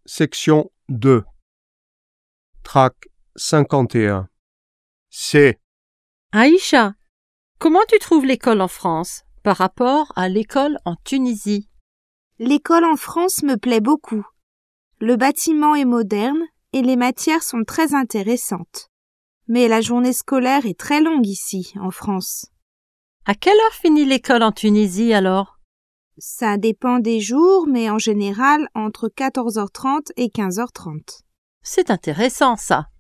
Section 2 Trac 51 C. Aïcha, comment tu trouves l'école en France par rapport à l'école en Tunisie? L'école en France me plaît beaucoup. Le bâtiment est moderne et les matières sont très intéressantes. Mais la journée scolaire est très longue ici, en France. À quelle heure finit l'école en Tunisie alors? Ça dépend des jours, mais en général entre 14h30 et 15h30. C'est intéressant ça.